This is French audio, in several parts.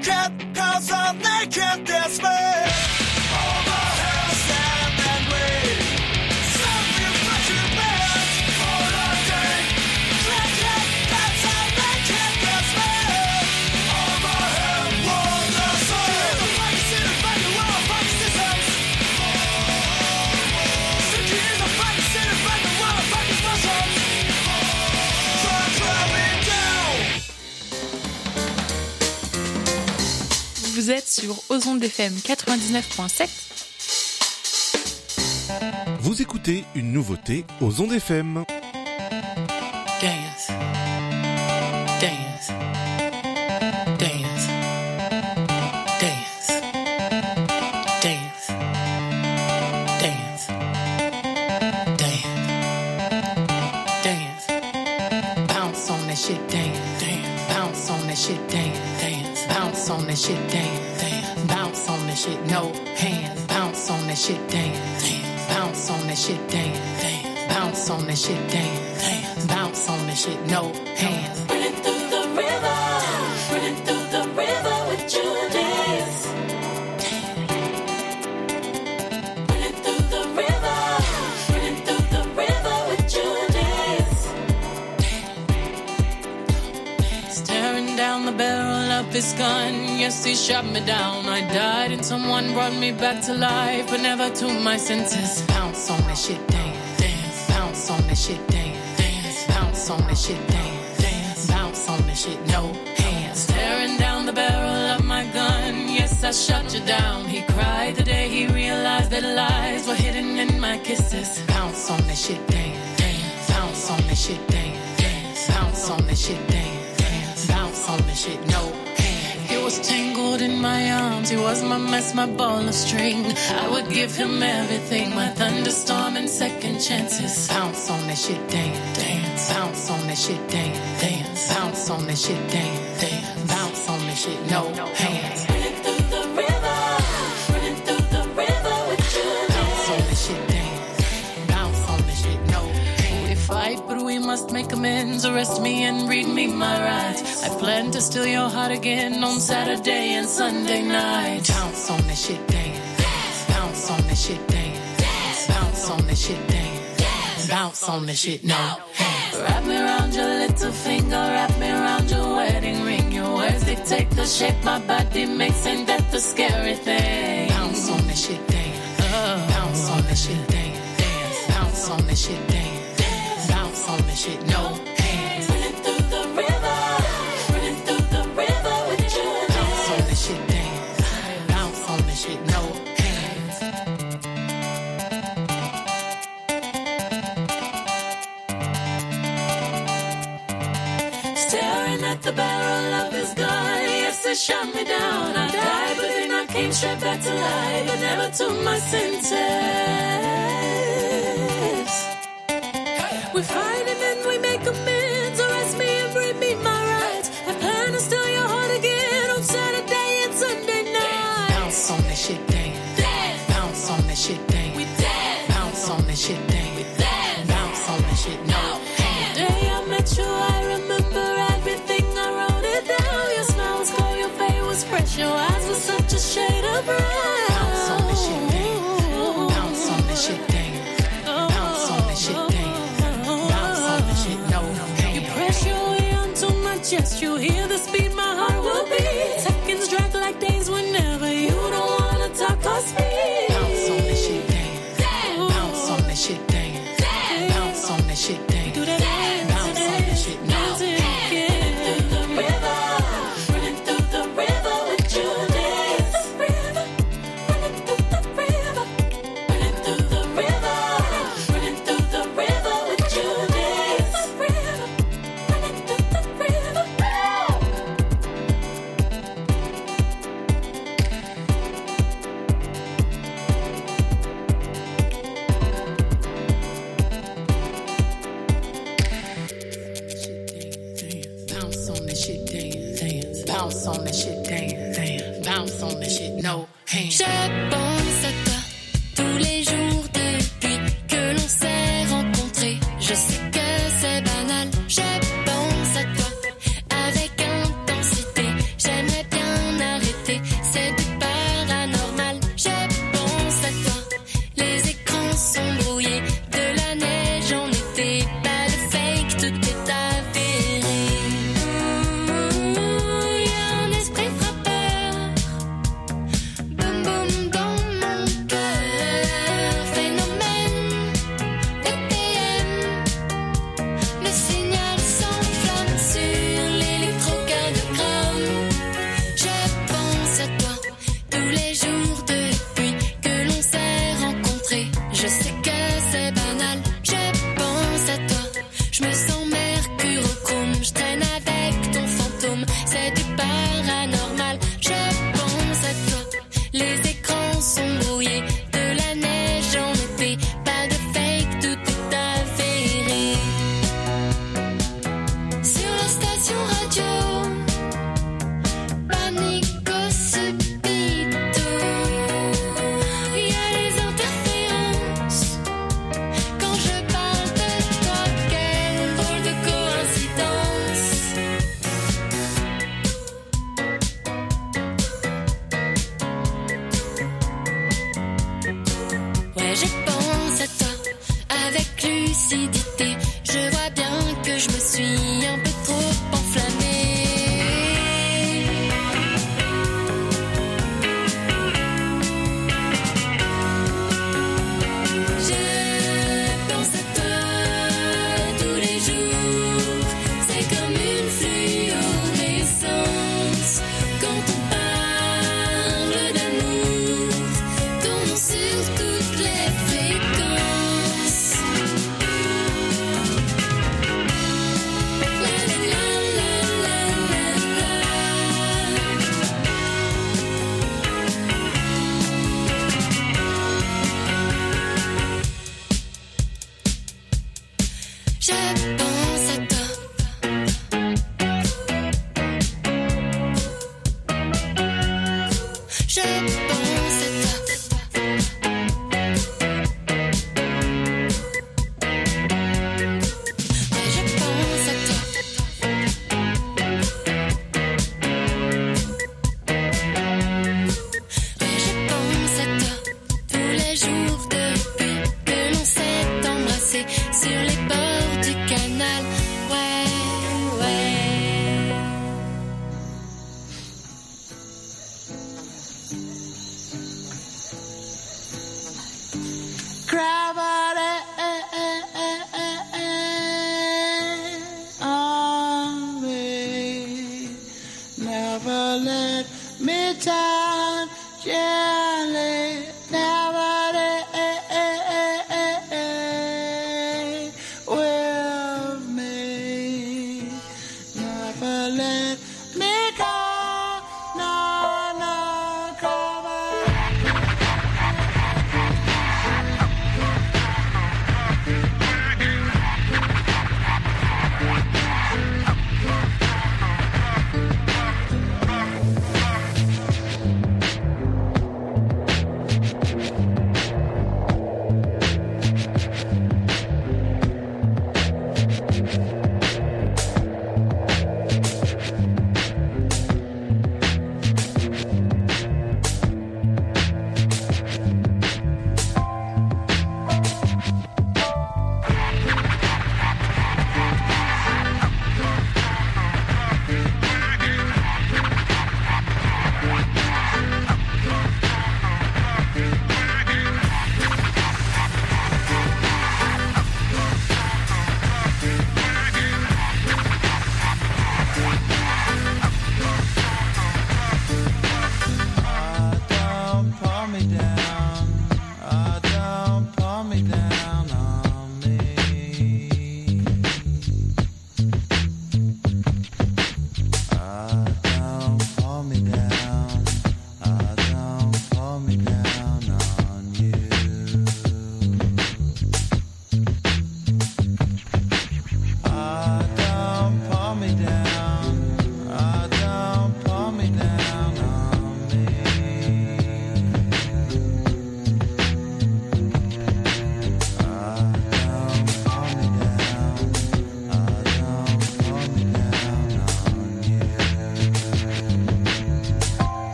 can't, 'cause I'm naked, that's me. All my hair stand and wait. Something but you bad. All I take. Clap, clap, that's how naked, that's me. All my hair won't last. The fight is in the fight, the world fight systems. Sinking in the fight is in the fight, the world fight is muscles. Try me down. Vous êtes sur Ozonde FM 99.7. Vous écoutez une nouveauté aux Ondes FM. Dance. Dance. Dance. Dance. Dance. Dance. Dance. Dance. Bounce on that shit, dance. Dance. Bounce on that shit, dance. Dance. Bounce on that shit, dance. Dance. Bounce on that shit, no hands. Bounce on that shit, dance. Dance. Bounce on that shit, dance. Dance. Bounce on that shit, dance. Dance. Bounce on that shit, no hands. Running through the river, running through the river with you dance. Running through the river, running through the river with you dance. Staring down the barrel of his gun, yes, he shot me down. I died and someone brought me back to life, but never to my senses. Bounce on that shit, dance, dance. Bounce on that shit, dance, dance. Bounce on that shit, dance, dance. Bounce on that shit, no hands. Staring down the barrel of my gun, yes, I shot you down. He cried the day he realized that lies were hidden in my kisses. Bounce on that shit, dance, dance. Bounce on that shit, dance, dance. Bounce on that shit, dance, dance. Bounce on that shit, no hands. He was tangled in my arms, he was my mess, my ball of string. I would give him everything, my thunderstorm and second chances. Bounce on that shit, dance, dance. Bounce on that shit, dance, dance. Bounce on that shit, dance, dance. Bounce on that shit, no hands. Running through the river, running through the river with you Bounce on that dance. shit, dance. Bounce on that shit, no hands. We fight, but we must make amends. Arrest me and read me my rights. I plan to steal your heart again on Saturday and Sunday night. Bounce on that shit, dance. Bounce on that shit, dance. Bounce on that shit, dance. Bounce on that shit, no hands. Wrap me around your little finger, wrap me around your wedding ring. Your words dictate the shape my body makes, ain't that the scary thing? Bounce on that shit, dance. Bounce on that shit, dance. Bounce on that shit, dance. Bounce on that shit, no hands. Running through the river, running through the river with you Bounce on dance. that shit, dance. Bounce on that shit, no hands. Staring at the barrel of his gun, yes, it shot me down. I died, but then I came straight back to life, but never to my senses. We fight and then we make amends. Arrest me and bring me my rights. I plan to steal your heart again on Saturday and Sunday night. Bounce on that shit, dance. Bounce on that shit, dance. We dance. Bounce on that shit, dance. We dance. Bounce on that shit, no hands. The day I met you, I remember everything. I wrote it down. Your smile was cold, your face was fresh, your eyes were such a shade of brown. Bounce on that shit, dance. Bounce on that shit, dance. Bounce on that shit, dance. Bounce on that shit, no hands. You press your way onto my chest. You hear the speed my heart will beat. Seconds drag like days whenever you don't wanna talk or speak. Bounce on that shit, dance. Bounce on that shit, dance. Bounce on that shit, dance. Do that dance, Bounce on that shit, no dance, hands. through the river, running through the river with you dance. Running through the river, running through the river, running through the river with you dance. Running through the river. Bounce on that shit, dance. Bounce on that shit, dance. Bounce on that shit, no hands. Je pense à toi tous les jours depuis que l'on s'est rencontrés. Je sais que c'est banal. Je pense à toi avec intensité. J'aimerais bien Je pense à toi.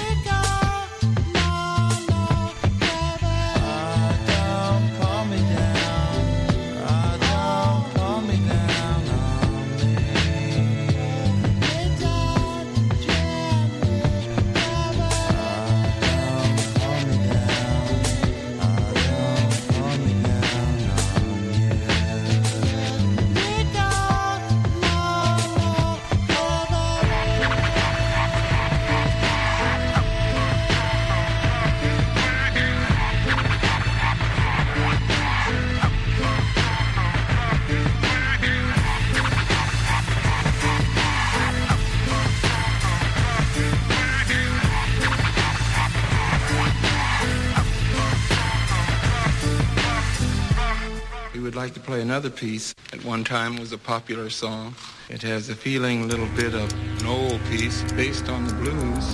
Pull me down. We would like to play another piece. At one time was a popular song. It has a feeling, a little bit of an old piece based on the blues.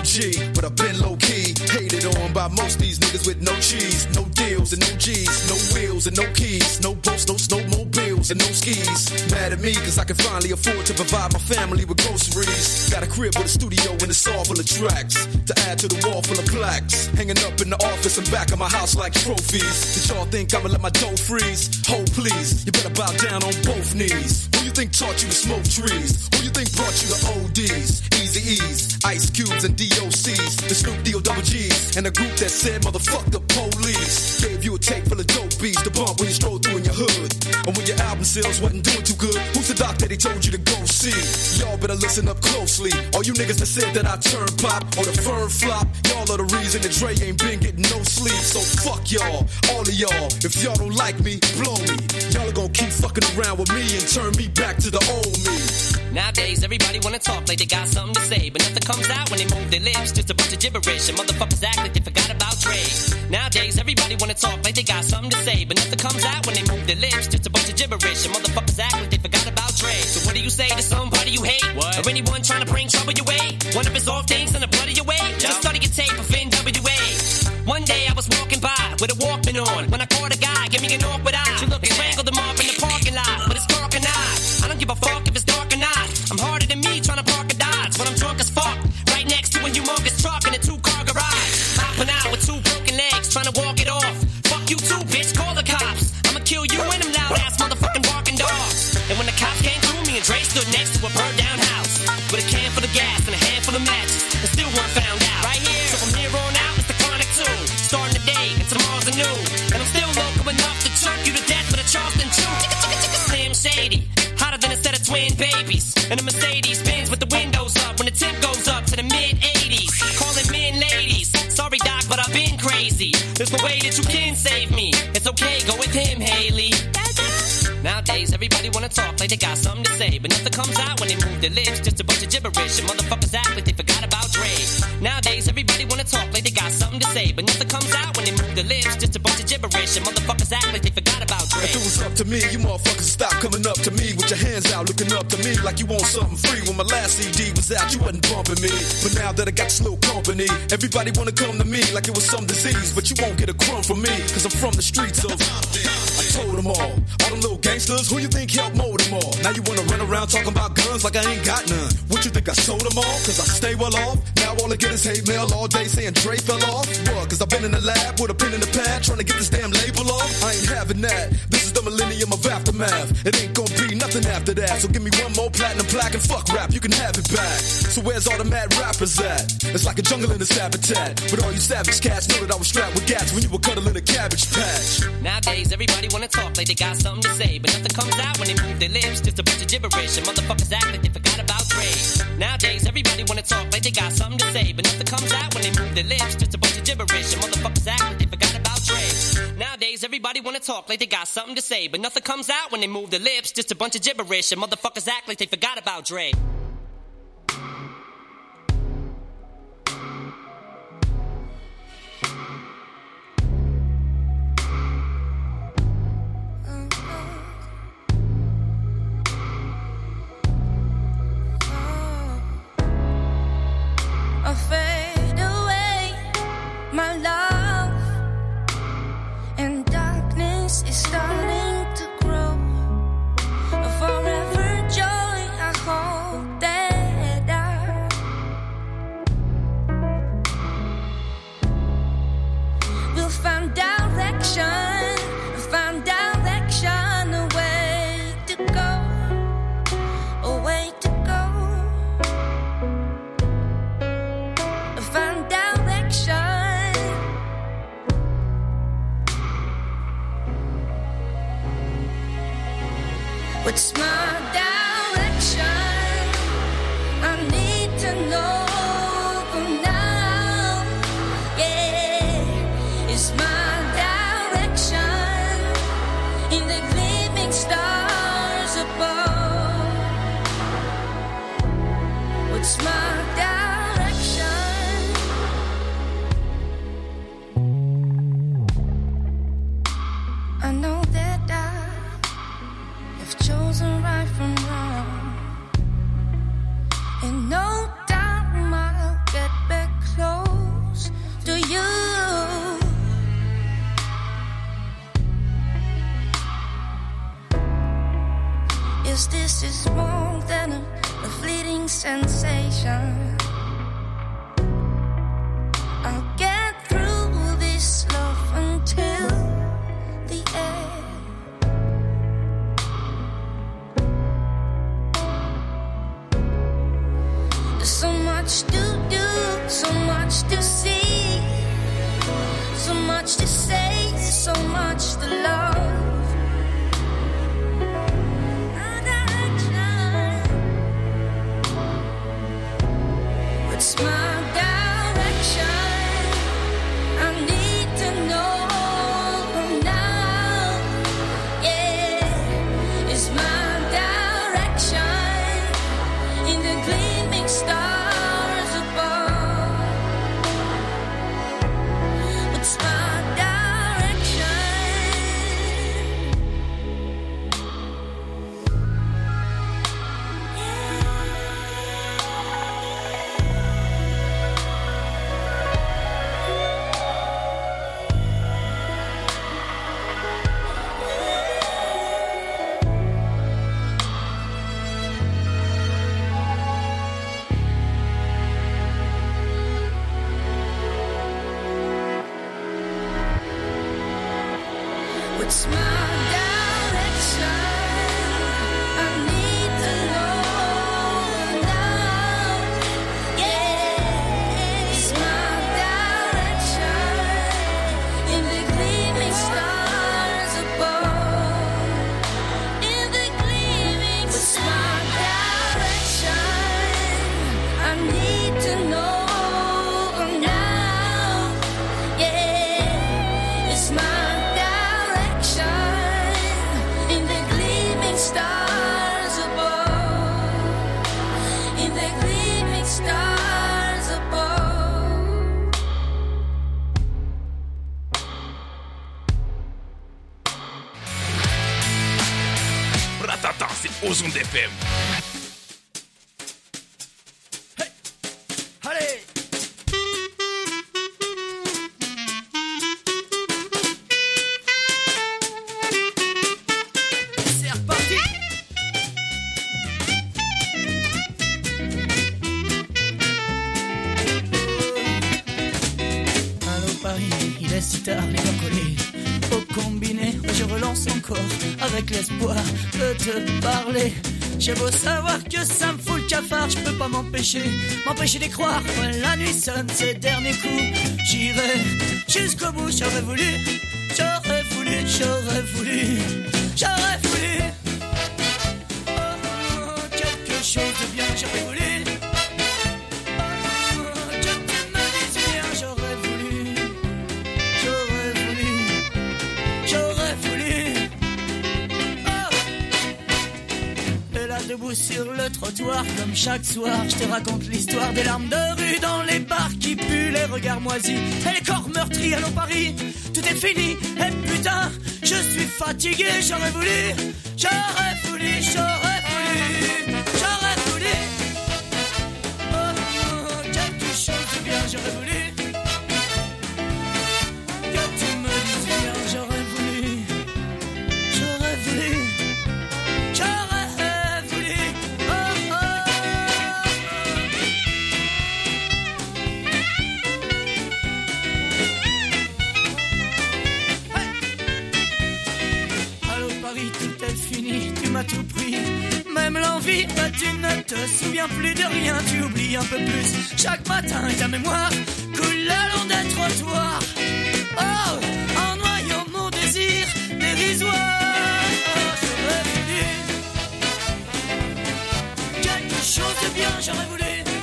OG, but I've been low-key. Hated on by most these niggas with no cheese. No deals and no G's, no wheels and no keys. No boats, no snowmobiles and no skis. Mad at me cause I can finally afford to provide my family with groceries. Got a crib with a studio and a saw full of tracks. To add to the wall full of plaques. Hanging up in the office and back of my house like trophies. Did y'all think I'ma let my dough freeze? Hold please, you better bow down on both knees. Who you think taught you to smoke trees? Who you think brought you to ODs? Easy E's, Ice Cubes and DOCs. The Snoop D-O double G's. And a group that said motherfuck the police. Gave you a tape full of dope beats to bump when you stroll through in your hood. And when your album sales wasn't doing too good, who's the doc that they told you to go see? Y'all better listen up closely. All you niggas that said that I turn pop or the firm flop, y'all are the reason that Dre ain't been getting no sleep. So fuck y'all, all of y'all. If y'all don't like me, blow me. Y'all are gonna keep fucking around with me and turn me back to the old me. Nowadays, everybody wanna talk like they got something to say, but nothing comes out when they move their lips. Just a bunch of gibberish, and motherfuckers act like they forgot about Dre. Nowadays, everybody wanna talk like they got something to say, but nothing comes out when they move their lips. Just a bunch of gibberish, and motherfuckers act like they forgot about Dre. So what do you say to somebody you hate? What? Or anyone trying to bring trouble your way? One of his off things in the blood of your way? Just study your tape of NWA. One day I was walking by with a Walkman on when I caught a guy, give me an awkward eye. They strangled him up in the parking lot, but it's dark or not. I don't give a fuck if it's dark or not. I'm harder than me trying to park a Dodge when I'm drunk as fuck. Right next to a humongous truck in a 2-car garage. Hopping out with 2 broken legs, trying to walk it off. Fuck you too, bitch, call the cops. I'ma kill you and them loud ass motherfucking barking dogs. And when the cops came through, me and Dre stood next to a burned down house with a can full of gas and a handful of matches, and still weren't found out. Right here, so from here on out, it's the Chronic 2. Starting the day, and tomorrow's a new. And I'm still local enough to choke you to death with a Charleston chew. Slim Shady, hotter than a set of twin babies. And a Mercedes Benz with the windows up when the temp goes up to the mid-80s. Calling men ladies. Sorry, Doc, but I've been crazy. There's no way that you can save me. It's okay, go with him, Haley. Nowadays, everybody wanna talk like they got something to say, but nothing comes out when they move their lips. Just a bunch of gibberish, and motherfuckers act like they forgot about Dre. Nowadays, everybody wanna talk like they got something to say, but nothing comes out when they move their lips. Just a bunch of gibberish, and motherfuckers act like they forgot about Dre. If it was up to me, you motherfuckers stop coming up to me with your hands out, looking up to me like you want something free. When my last CD was out, you wasn't bumping me, but now that I got this little company, everybody wanna come to me like it was some disease, but you won't get a crumb from me, cause I'm from the streets of. I told them all them little gangsters, who you think helped mold them all? Now you wanna run around talking about guns like I ain't got none. What you think I sold them all? Cause I stay well off. Now all I get is hate mail all day saying Dre fell off. What? Cause I've been in the lab with a pen in the pad trying to get this damn label off. I ain't having that. This is the millennium of aftermath. It ain't gonna be nothing after that. So give me one more platinum plaque and fuck rap, you can have it back. So where's all the mad rappers at? It's like a jungle in this habitat. But all you savage cats know that I was strapped with gats when you were cuddling a cabbage patch. Nowadays, everybody wanna talk like they got something to say, but nothing comes out when they move their lips. Just a bunch of gibberish, and motherfuckers act like they forgot about Dre. Nowadays, everybody wanna talk like they got something to say, but nothing comes out when they move their lips. Just a bunch of gibberish, and motherfuckers act like they forgot about Dre. Nowadays, everybody wanna talk like they got something to say, but nothing comes out when they move their lips. Just a bunch of gibberish, and motherfuckers act like they forgot about Dre. I'll fade away, my love, and darkness is starting to grow. A forever joy, I hope that I will find direction, a way to go, a way to go. Find direction. What's my direction? I need to know now. Yeah, it's my direction in the gleaming stars above. What's my direction? I know that I have chosen right from wrong, and no doubt I'll get back 'cause this is more than a fleeting sensation. I'll get through this love until the end. There's so much to do, so much to see, so much to say, so much to love. What's my direction? I need to know now. Yeah, it's my direction in the gleaming stars above. What's my direction? What's my direction? I need to know now. Yeah, it's my direction in the gleaming stars above. In the gleaming What's my direction? I need to know now. Yeah, it's my in the gleaming stars above, in the gleaming stars above. Ratata, c'est aux ondes FM. Allez! C'est reparti! Allô Paris, il est si tard, les gars collés. Au combiné, je relance encore avec l'espoir de te parler. J'ai beau savoir que ça me fout le cafard, je peux pas m'empêcher d'y croire. Ouais, la nuit sonne ses derniers coups, j'irai jusqu'au bout. J'aurais voulu oh, quelque chose de bien. J'aurais voulu oh, que tu me dises bien. J'aurais voulu oh. Et là debout sur le trottoir, comme chaque soir, je te raconte l'histoire des larmes de rue dans les bars qui puent, les regards moisis et les corps meurtris. Allô Paris, tout est fini, et putain, je suis fatigué. J'aurais voulu oh, quelque chose de bien. J'aurais voulu que tu me dises bien. J'aurais voulu oh, Allô Paris, tout est fini, tu m'as tout pris. Même l'envie, bah, tu ne te souviens plus de rien. Tu oublies un peu plus chaque matin et ta mémoire coule le long des trottoirs. Oh, en noyant mon désir dérisoire. Oh, j'aurais voulu quelque chose de bien. J'aurais voulu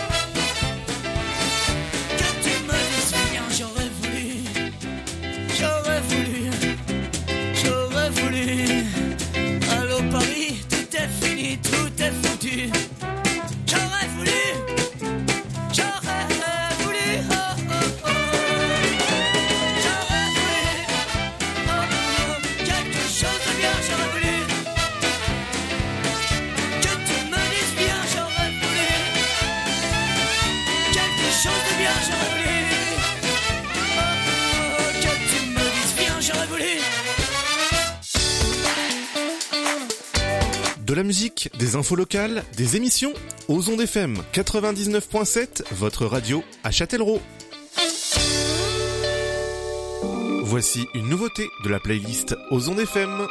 que tu me dises bien. J'aurais voulu. Allô Paris, tout est fini, tout est foutu. J'aurais voulu oh, oh, oh. J'aurais voulu oh, oh, quelque chose de bien. J'aurais voulu que tu me dises bien. J'aurais voulu quelque chose de bien. J'aurais voulu oh, oh, que tu me dises bien. J'aurais voulu. De la musique, des infos locales, des émissions. Aux Ondes FM 99.7, votre radio à Châtellerault. Voici une nouveauté de la playlist Aux Ondes FM.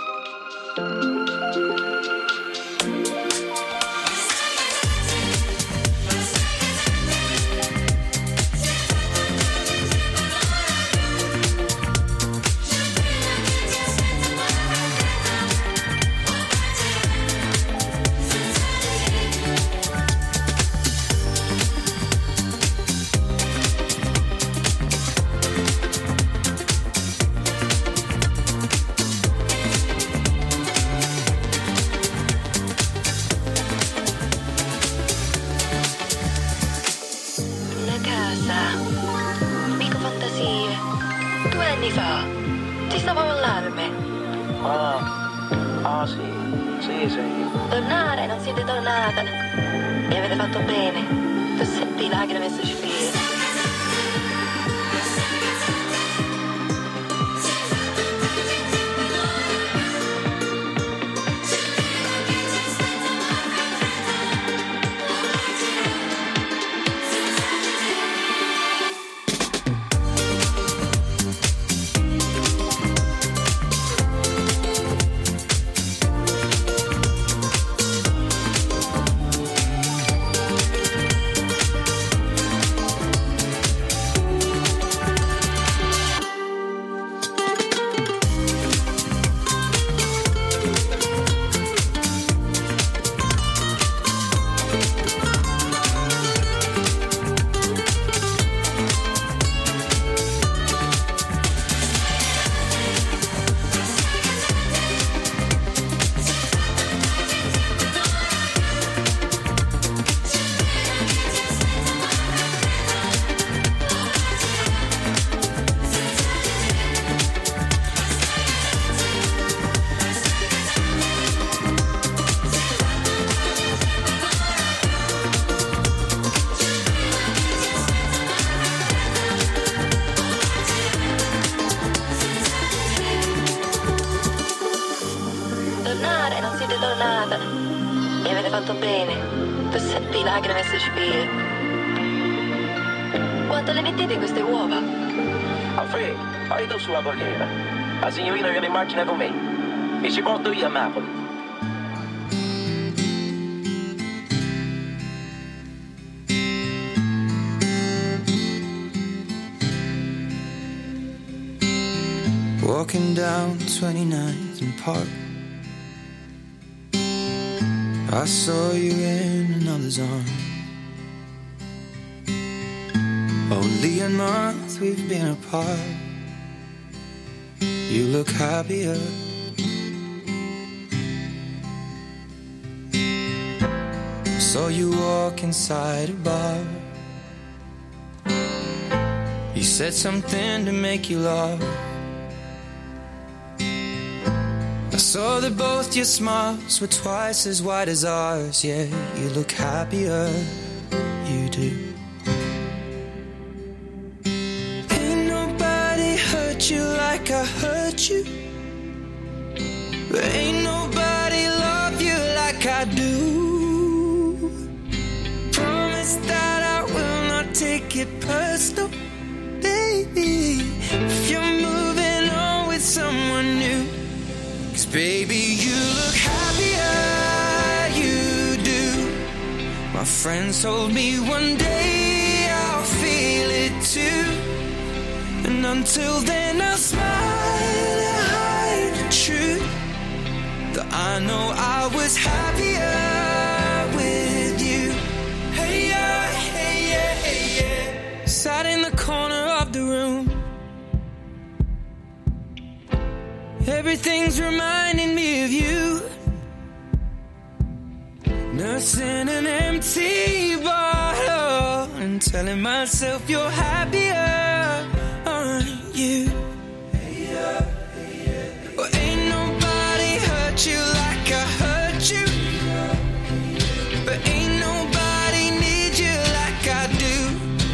Tornare, non siete tornata e avete fatto bene. Tu senti lacrime e sospiri. E avete fatto bene. Tu senti lacrime e sospiri. Quanto le mettete queste uova? Alfredo, hai tu sulla corriera. La signorina viene in macchina con me e ci porto io a Napoli. Walking down 29th and Park, I saw you in another's arm. Only a month we've been apart. You look happier. Saw you walk inside a bar. You said something to make you laugh. I saw that both your smiles were twice as wide as ours. Yeah, you look happier, you do. Ain't nobody hurt you like I hurt you, but ain't nobody love you like I do. Promise that I will not take it personal, baby, if you're moving on with someone new. 'Cause baby, you look happier, you do. My friends told me one day I'll feel it too. And until then I'll smile and hide the truth that I know I was happier with you. Hey yeah, hey yeah, hey yeah. Sat in the corner of the room. Everything's reminding me of you. Nursing an empty bottle and telling myself you're happier, aren't you? Well, ain't nobody hurt you like I hurt you, but ain't nobody need you like I do.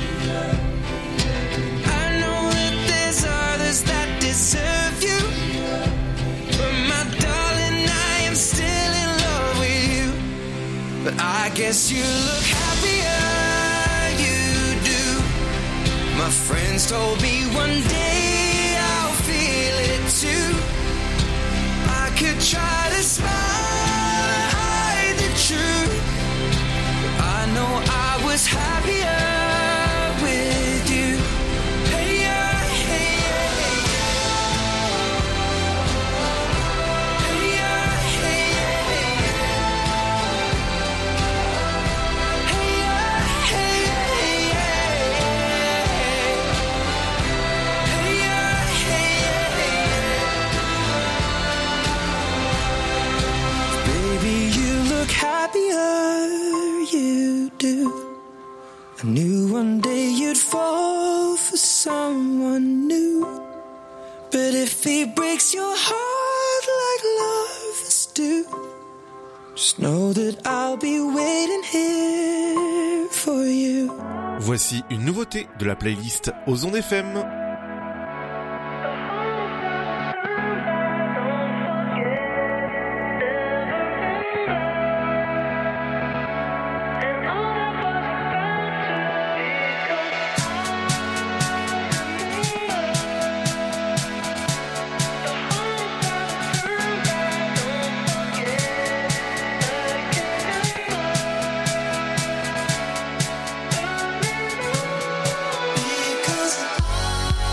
I know that there's others that deserve you, but my darling, I am still in love with guess you look happier, you do. My friends told me one day I'll feel it too. I could try to smile and hide the truth. I know I was happier with you. Hey, yeah, hey, yeah, hey, yeah. Hey, yeah, hey, yeah, hey, yeah. Hey, yeah, hey, yeah, hey, yeah. Hey, yeah, hey, yeah, hey, yeah. Baby, you look happier, you do. I knew one day you'd fall for someone new. But if he breaks your heart like lovers do, just know that I'll be waiting here for you. Voici une nouveauté de la playlist Aux Ondes FM. Because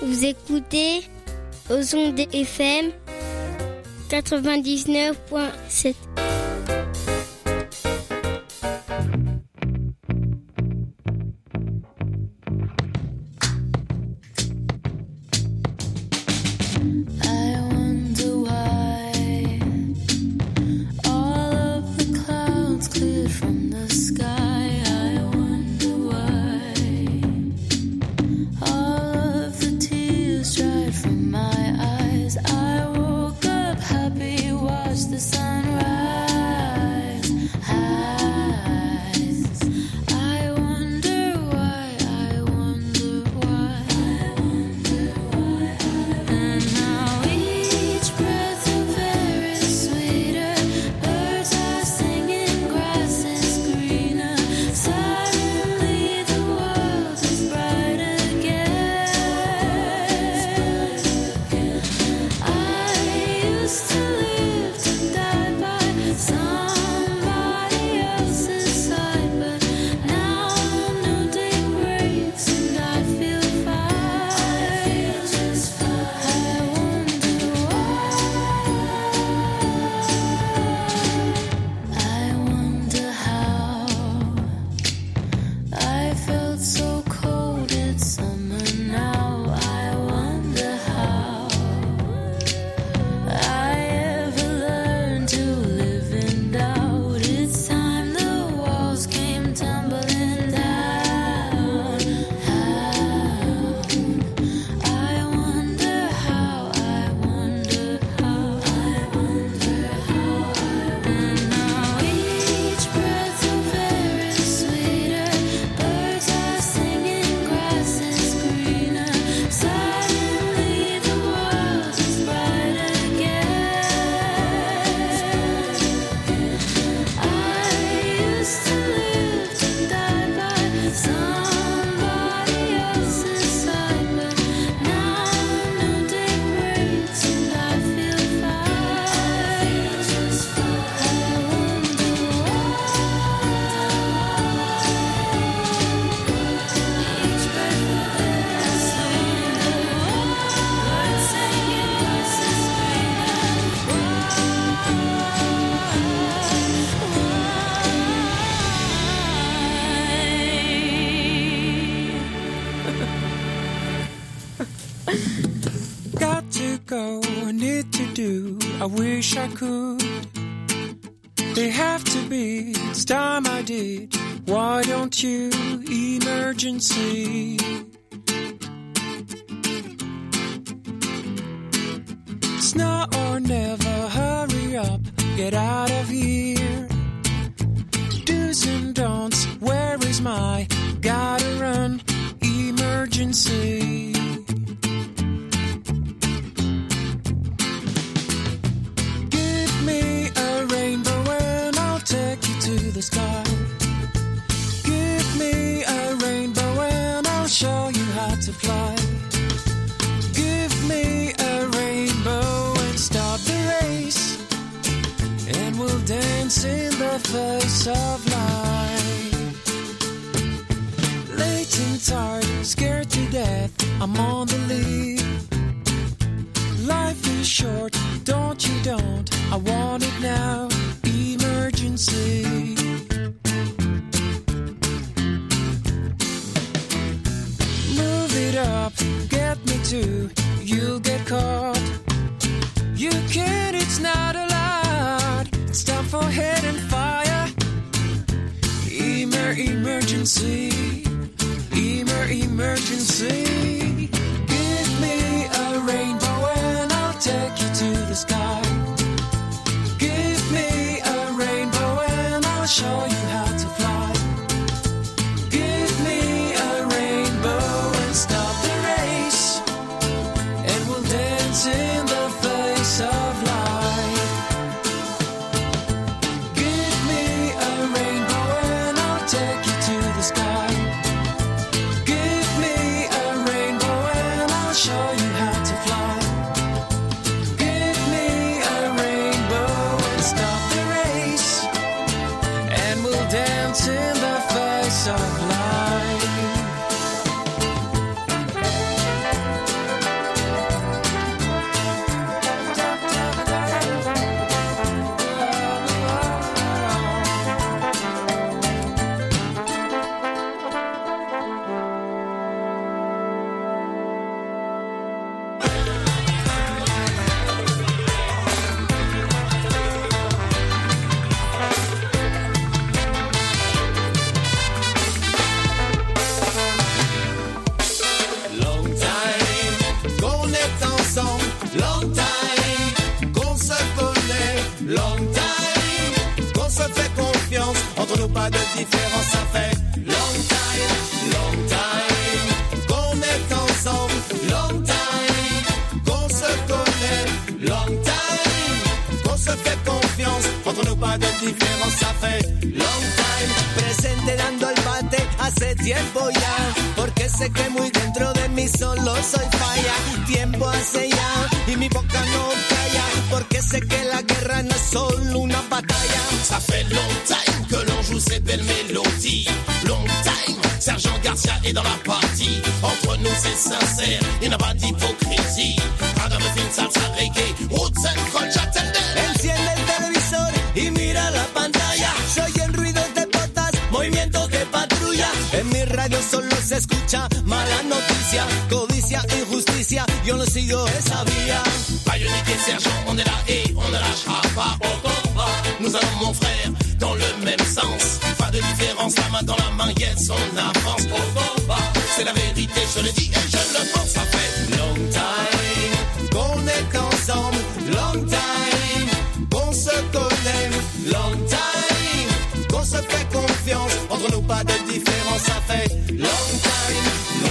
Vous écoutez Ozon FM 99.7. go, I need to do, I wish I could. They have to be, this time I did. Why don't you, emergency? It's now or never, hurry up, get out of here. Do's and don'ts, where is my, gotta run, emergency. Give me a rainbow and I'll take you to the sky. Give me a rainbow and I'll show you how to fly. Give me a rainbow and start the race, and we'll dance in the face of light. Late and tired, scared to death, I'm on the lead. Life is short, don't, I want it now, emergency. Move it up, get me to, you'll get caught. You can't, it's not allowed, it's time for head and fire. Emergency, emergency. Give me a rainbow and I'll take you to the sky. Give me a rainbow and I'll long time, qu'on se connaît, long time, qu'on se fait confiance, entre nous pas de différence, ça fait long time, qu'on est ensemble, long time, qu'on se connaît, long time, qu'on se fait confiance, entre nous pas de diferencia, ça fait long time. Presente dando el bate hace tiempo ya, porque sé que muy dentro de mí solo soy falla. Tiempo hace ya y mi boca no calla, porque sé que la guerra no es solo una batalla. Ça fait long time que l'on joue ces belles mélodies. Long time, Sergent Garcia est dans la partie. Entre nous c'est sincère, il n'y a pas d'hypocrisie. Ragamuffin, salsa, reggae, roots and culture tender. Enciende el televisor y mira la pantalla. Se oyen ruidos de botas, movimientos de patrulla. En mi radio solo se escucha mala noticia, codicia, injusticia. Yo no sigo esa vía. Bionic et Sergent, on est là et on ne lâchera pas. Au combat, nous allons mon frère dans le même sens. Pas de différence, la main dans la main, yes, on avance. Au combat, c'est la vérité, je le dis et je le pense. Ça fait long time qu'on est ensemble, long time qu'on se connaît, long time qu'on se fait confiance, entre nous pas de différence, ça fait long time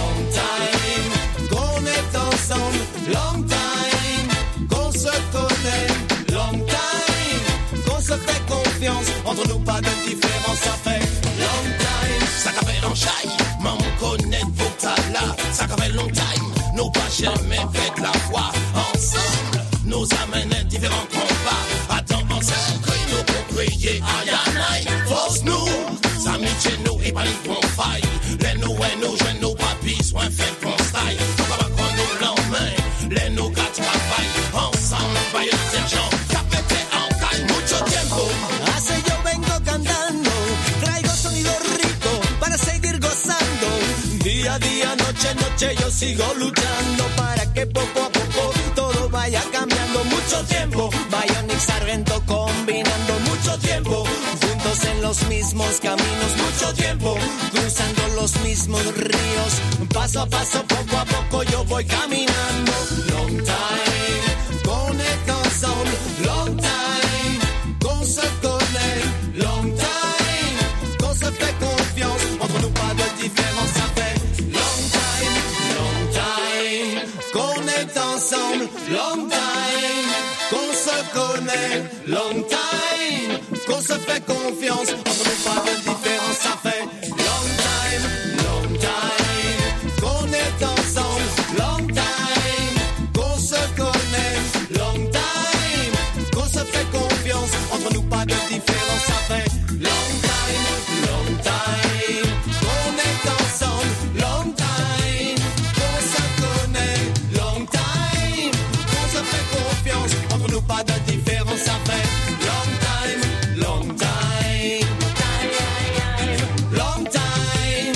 qu'on est ensemble, long time qu'on se connaît, long time qu'on se fait confiance, entre nous pas de différence, ça fait long time. Ça qu'appelle en chai, maman connaît vos talas. Ça qu'appelle long time, nous pas jamais fait la foi. Ensemble, nous amènent différents combats. Attends, ensemble, que nous pour prier. Aïe, aïe, force nous, amis chez nous, et pas les bons failles. Les nous et nous, jeunes, nos papis, soins faits qu'on style. On va pas prendre nos lendemains, les nous gars travaillent. Ensemble, vaillez le sergent, capete en caille, mucho tiempo. Hace yo vengo cantando, traigo sonido rico para seguir gozando. Día a día, noche a noche yo sigo luchando para que poco a poco todo vaya cambiando. Mucho tiempo, Bionic Sargento combinando. Mucho tiempo, juntos en los mismos caminos. Mucho tiempo, cruzando los mismos ríos. Paso a paso, poco a poco yo voy caminando. Long time, qu'on est ensemble. Long time, qu'on se connaît. Long time, qu'on se fait confiance. Entre nous pas de différence, ça fait long time, qu'on est ensemble. Long time, qu'on se connaît. Long time, qu'on se fait confiance. Entre nous pas de différence, ça fait long time, qu'on est ensemble. Long time, qu'on se connaît. Long time, qu'on se fait confiance. Entre nous pas de différence, ça fait long time, qu'on est ensemble. Long time, qu'on se connaît. Long time, qu'on se fait confiance. Entre nous pas de différence, ça fait long time, long time, long time,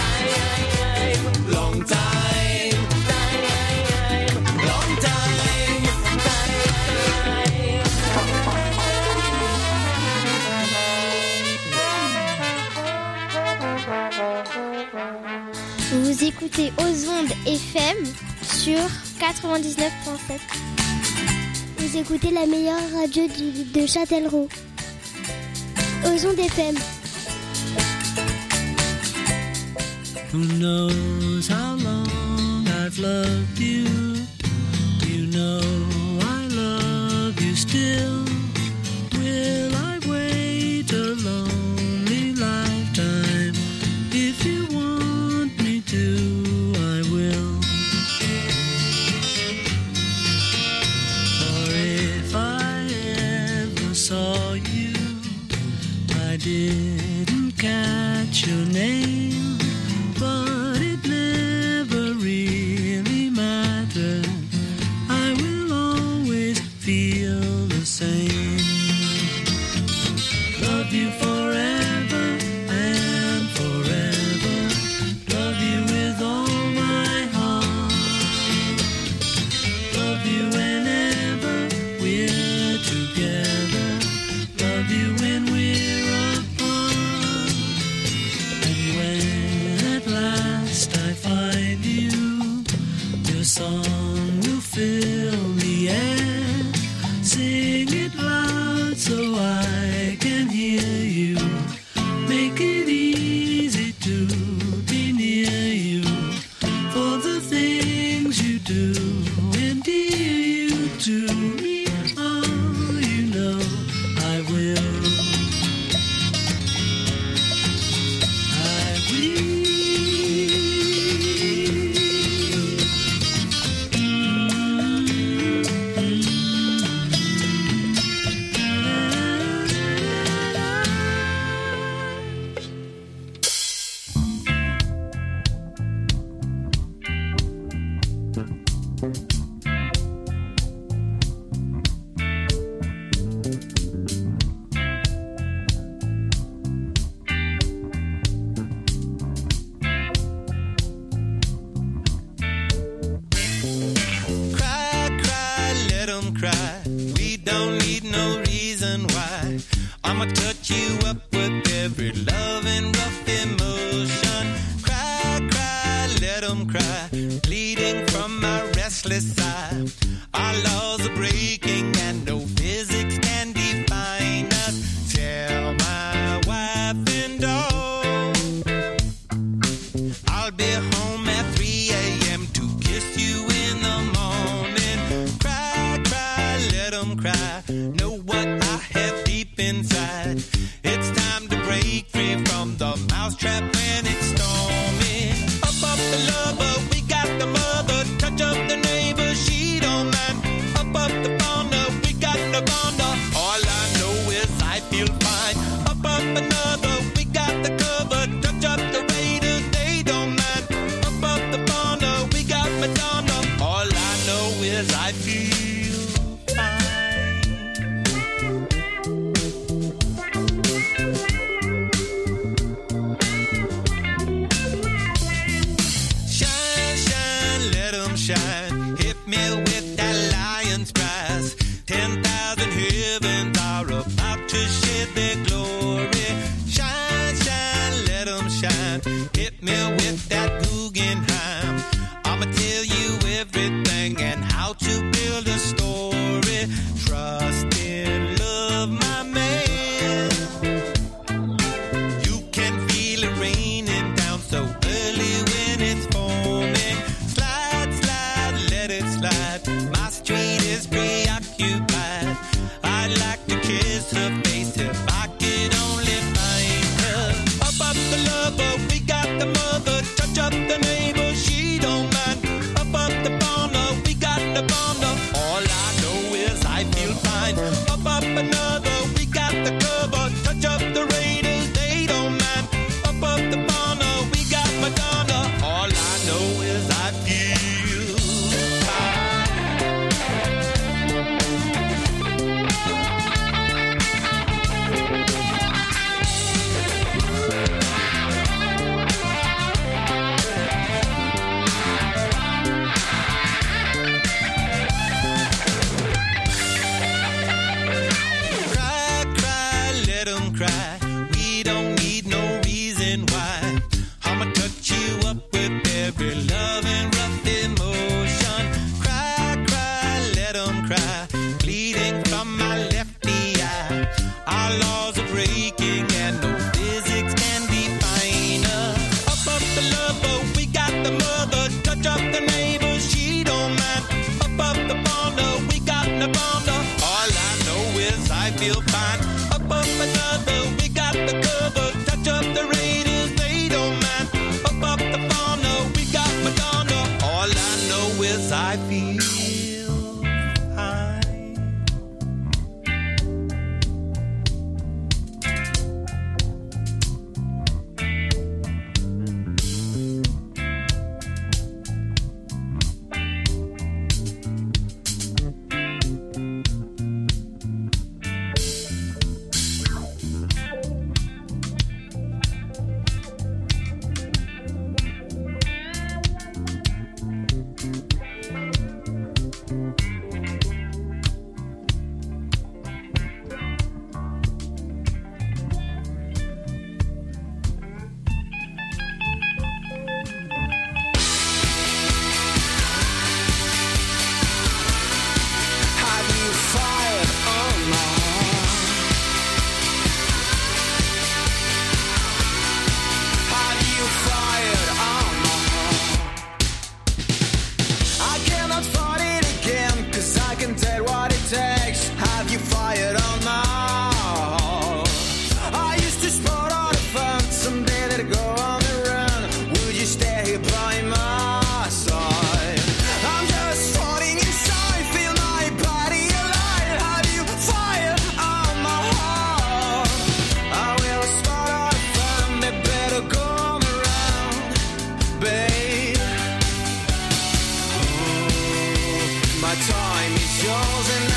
long time, long time. Vous écoutez aux ondes FM sur 99.7. Vous écoutez la meilleure radio de Châtellerault. Aux ondes FM. Who knows how long I've loved you? You know I love you still. Will I wait a lonely lifetime? If you want me to, I will. For if I ever saw you, I didn't catch your name, but it never really mattered. I will always feel the same. Love you forever and forever. Love you with all my heart. Love you whenever we're together. Love you when we're apart. And when at last I find you, your song will fill the to me. Oh, you know I will. I will. Cry, cry, let 'em cry. We don't need no reason why. I'ma touch you up with every love and rough emotion. Cry, cry, let 'em cry. Bleeding from my restless eye. Our laws are breaking and no physics can define us. Tell my wife and all I'll be home at 3 a.m. to kiss you in the morning. Cry, cry, let 'em cry. Know what I have deep inside. It's time to break free from the mousetrap when it's storming. Up the lover, we got the mother. Touch up the neighbor, she don't mind. Up the bonder, we got the bonder. All I know is I feel fine. Up another, we got the cover. Touch up the raiders, they don't mind. Up the bonder, we got Madonna. All I know is I feel shine, shine, let 'em shine. Hit me with that lion's prize. 10,000 heavens are about to shed their glory. Shine, shine, let 'em shine. Hit me with that Guggenheim. I'ma tell you everything and how to build a story. Trust in love, my man. You can feel it raining down so early when it's forming. Slide, slide, let it slide. My street is preoccupied. I'd like to kiss her face if I could only find her. Up the lover, we got the mother. Touch up the neighbor, she don't mind. Up the bonder, we got the bonder. All I know is I feel fine. Up another, we got the cover. Touch up the raiders, they don't mind. Up the bonder, we got Madonna. All I know is I feel fine. My time is yours and